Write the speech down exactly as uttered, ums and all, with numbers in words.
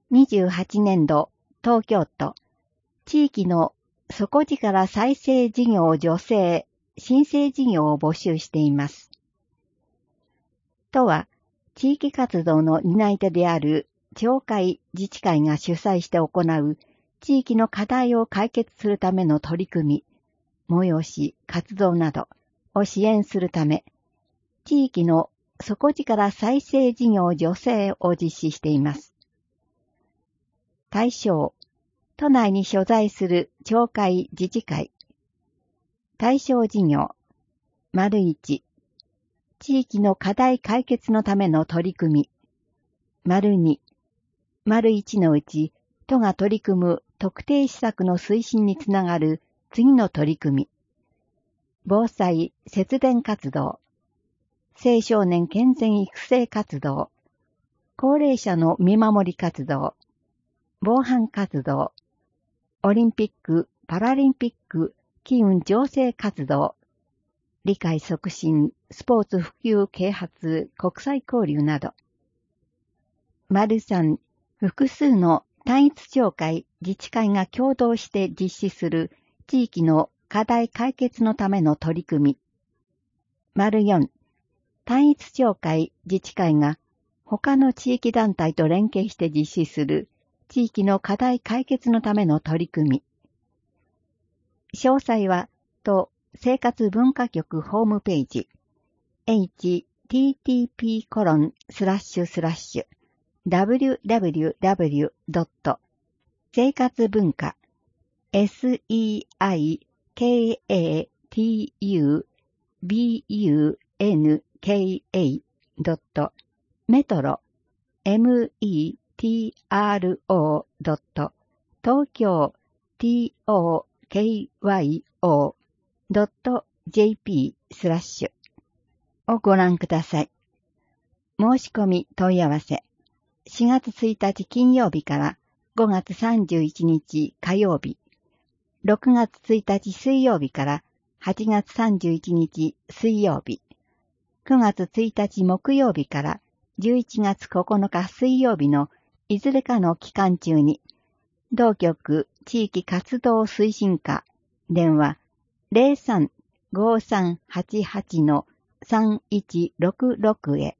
にじゅうはちねんど、東京都、地域の底力再生事業助成、申請事業を募集しています。都は、地域活動の担い手である町会自治会が主催して行う地域の課題を解決するための取り組み、催し、活動などを支援するため、地域の底力再生事業助成を実施しています。対象、都内に所在する町会自治会。対象事業、丸一、地域の課題解決のための取り組み。丸二、丸一のうち、都が取り組む特定施策の推進につながる次の取り組み。防災、節電活動。青少年健全育成活動。高齢者の見守り活動。防犯活動。オリンピック・パラリンピック機運醸成活動。理解促進、スポーツ普及啓発、国際交流など。丸三、複数の単一町会、自治会が共同して実施する地域の課題解決のための取り組み。丸四、単一町会、自治会が他の地域団体と連携して実施する地域の課題解決のための取り組み。詳細は、都生活文化局ホームページ、エイチティーティーピーコロンスラッシュスラッシュダブリューダブリューダブリュードット生活文化 セカトブンカ ドットメトロ メトロ ドット東京 トクヨ ドット ジェーピー スラッシュをご覧ください。申し込み問い合わせしがつついたち金曜日からごがつさんじゅういちにち火曜日、ろくがつついたち水曜日からはちがつさんじゅういちにち水曜日、くがつついたち木曜日からじゅういちがつここのか水曜日のいずれかの期間中に、同局地域活動推進課電話 ゼロさん ごさんはちはち さんいちろくろく へ